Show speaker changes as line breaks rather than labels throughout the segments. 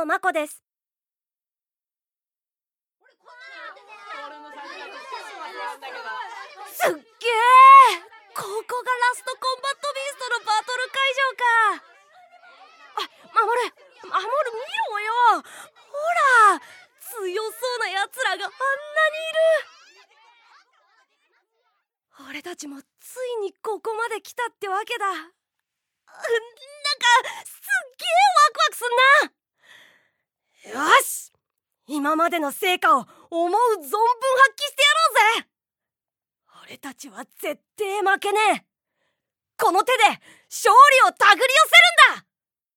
藤真子です。すっげー、ここがラストコンバットビーストのバトル会場か。守る見ろよ、ほら強そうなやつらがあんなにいる。俺たちもついにここまで来たってわけだ。なんかすっげーワクワクすんな。よし、今までの成果を思う存分発揮してやろうぜ。俺たちは絶対負けねえ。この手で勝利を手繰り寄せるんだ。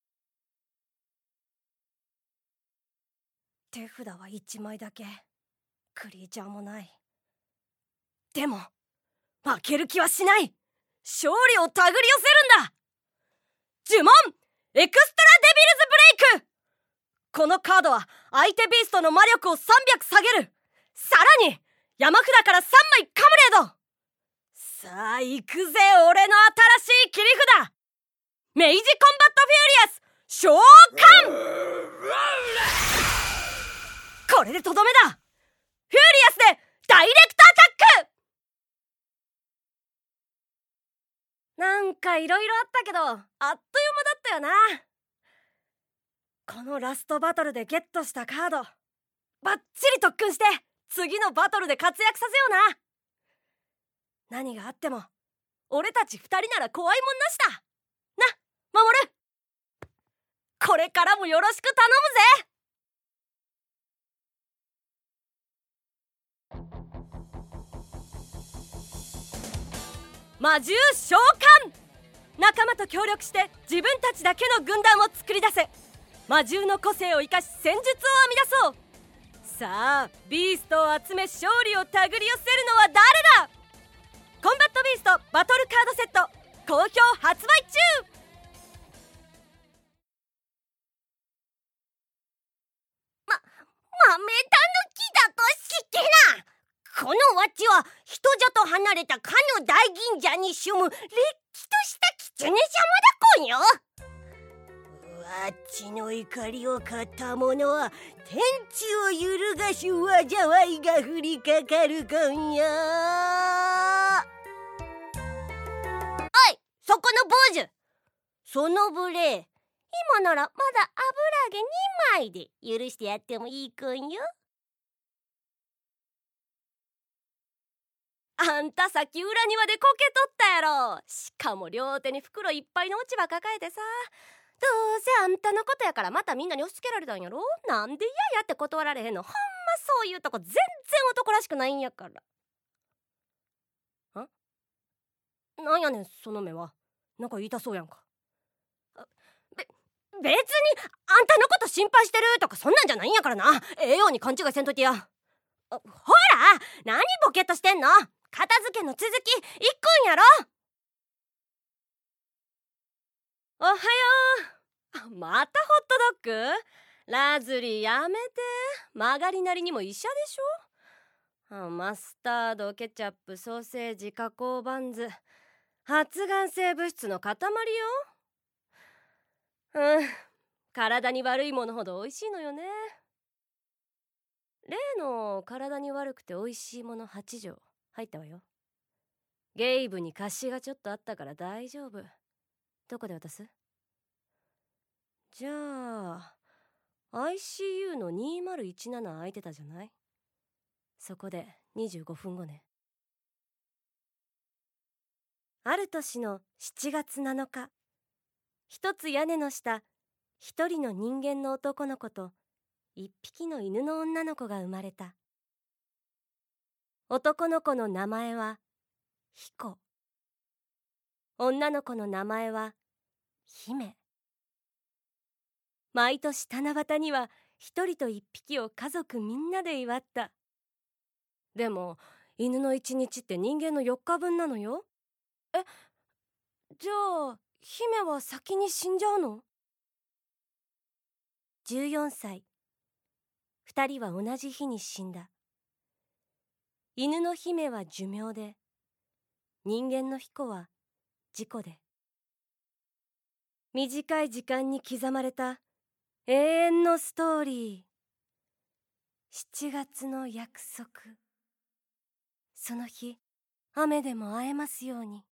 手札は1枚だけ、クリーチャーもない。でも負ける気はしない。勝利を手繰り寄せるんだ。呪文エクストラデビルズブレイク。このカードは相手ビーストの魔力を300下げる。さらに山札から3枚カムレード。さあ行くぜ、俺の新しい切り札、メイジコンバットフューリアス召喚。これでとどめだ。フューリアスでダイレクトアタック。なんかいろいろあったけど、あっという間だったよな。このラストバトルでゲットしたカード、バッチリ特訓して次のバトルで活躍させような。何があっても俺たち2人なら怖いもんなしだな、守る。これからもよろしく頼むぜ。魔獣召喚。仲間と協力して自分たちだけの軍団を作り出せ。魔獣の個性を生かし戦術を編み出そう。さあビーストを集め勝利を手繰り寄せるのは誰だ。コンバットビーストバトルカードセット好評発売中。
豆たぬきだとしてな。このわっちは人里離れたかの大銀座に住むれっきとした狐様だこんよ。わっちの怒りを買った者は天地を揺るがし災いが降りかかるこんよ。おい、そこの坊主、その無礼、今ならまだ油揚げ2枚で許してやってもいいこんよ。
あんたさっき裏庭でこけとったやろ。しかも両手に袋いっぱいの落ち葉抱えてさ。どうせあんたのことやからまたみんなに押し付けられたんやろ。なんで嫌やって断られへんの。ほんまそういうとこ全然男らしくないんやから。なんやねんその目は。なんか言いたそうやんか。
別にあんたのこと心配してるとかそんなんじゃないんやからな。
ように勘違いせんといてや。
ほら何ボケっとしてんの。片付けの続き一個んやろ。
おはよう。またホットドッグ。ラズリーやめて。曲がりなりにも医者でしょ。マスタード、ケチャップ、ソーセージ、加工バンズ、発がん性物質の塊よ。体に悪いものほど美味しいのよね。例の体に悪くて美味しいもの8錠入ったわよ。ゲイブに貸しがちょっとあったから大丈夫。どこで渡す？じゃあ ICU の2017空いてたじゃない。そこで25分後ね。ある年の7月7日、一つ屋根の下、一人の人間の男の子と一匹の犬の女の子が生まれた。男の子の名前は彦、女の子の名前は姫。毎年七夕には一人と一匹を家族みんなで祝った。でも犬の1日って人間の4日分なのよ。じゃあ姫は先に死んじゃうの？14歳、2人は同じ日に死んだ。犬の姫は寿命で、人間の彦は事故で。短い時間に刻まれた永遠のストーリー。7月の約束。その日、雨でも会えますように。